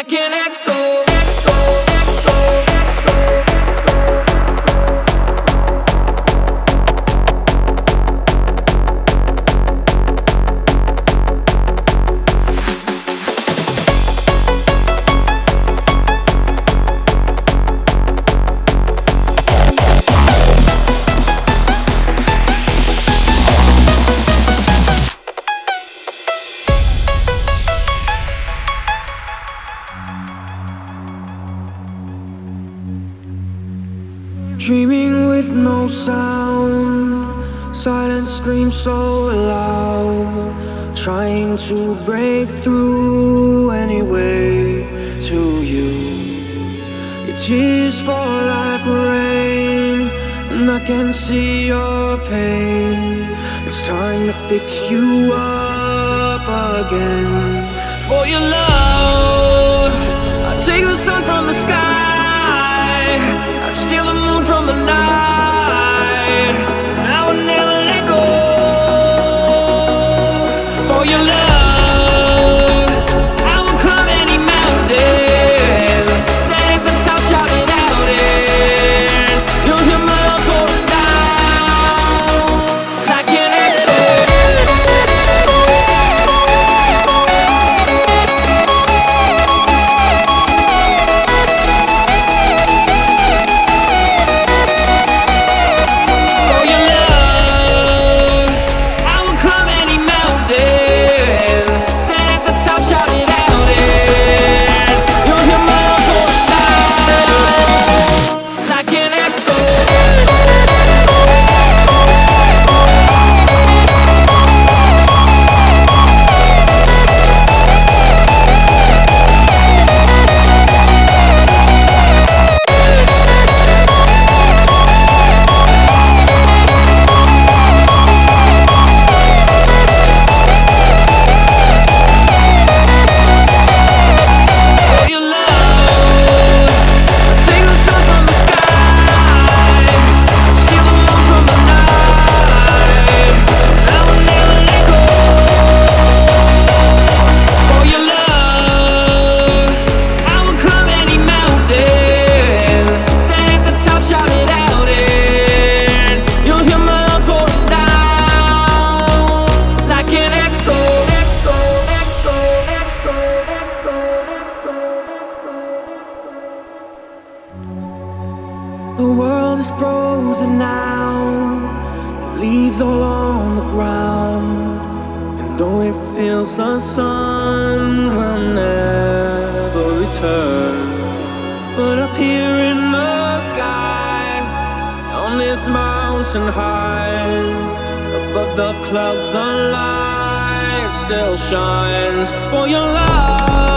like an echo. Dreaming with no sound, silence screams so loud, trying to break through anyway to you. Your tears fall like rain, and I can see your pain. It's time to fix you up again. For your love, I take the sun from the sky, I steal the moon from the night, and I will never let go. For your love, I will climb any mountain, stand at the top, shout it out, and you'll hear my love pouring down like an echo. The world is frozen now, leaves all on the ground, and though it feels the sun will never return, but up here in the sky, on this mountain high, above the clouds the light still shines. For your love,